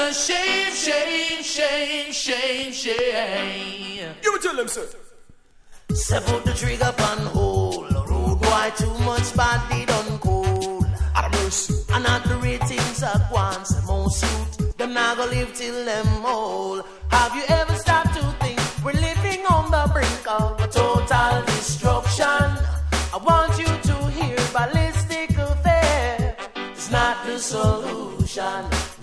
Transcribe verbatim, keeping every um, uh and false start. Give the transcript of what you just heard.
a shame, shame, shame, shame, shame. You will tell them, sir. Say put the trigger on hold. Road boy too much body done cool. Out of mercy. And not the ratings at once. Most suit, them not gonna live till them old. Have you ever stopped to think we're living on the brink of a total destruction? I want you to hear ballistic affair. It's not the solution.